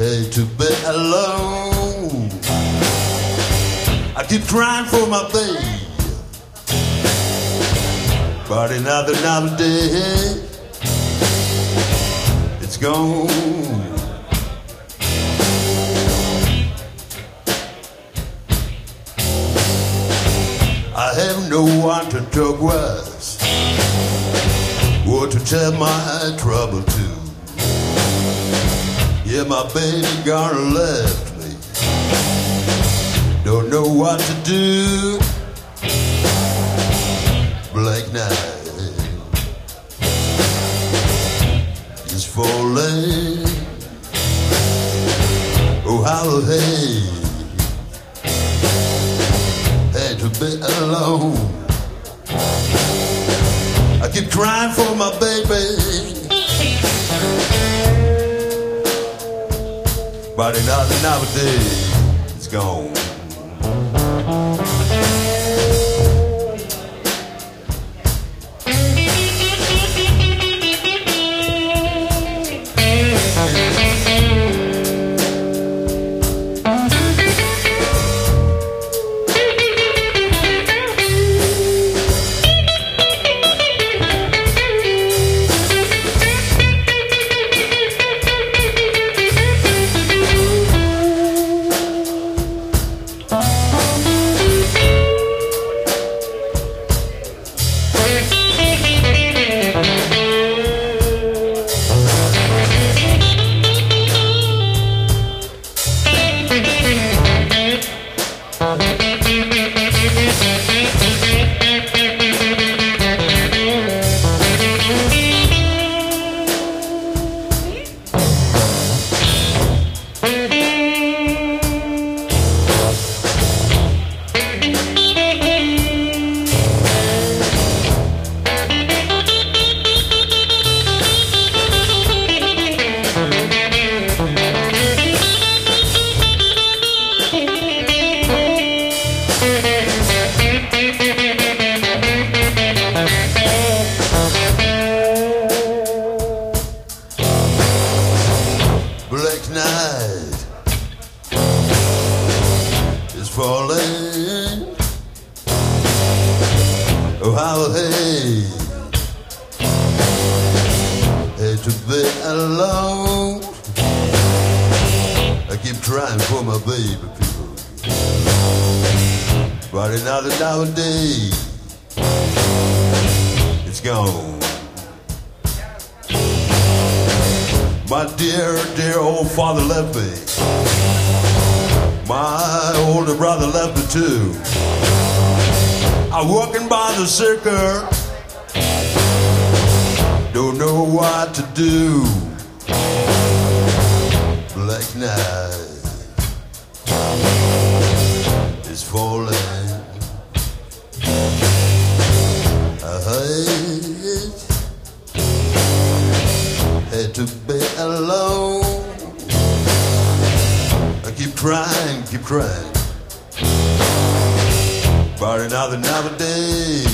hate to be alone. I keep crying for my baby, but another day it's gone. I have no one to talk with, or to tell my trouble to. Yeah, my baby gone left me, don't know what to do. Black night is falling. Oh, how hey, had to be alone. I keep crying for my baby, but another day it's gone. Black night is falling. Oh, how hey, hate to be alone. I keep trying for my baby, people, but another day it's gone. My dear old father left me. My older brother left me too. I'm walking by the circle, don't know what to do. Black night is falling. I hate to be alone. I keep trying, but another day